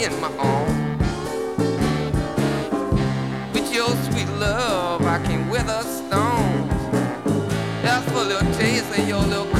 in my arms. With your sweet love, I can weather storms. Just for a little taste of your little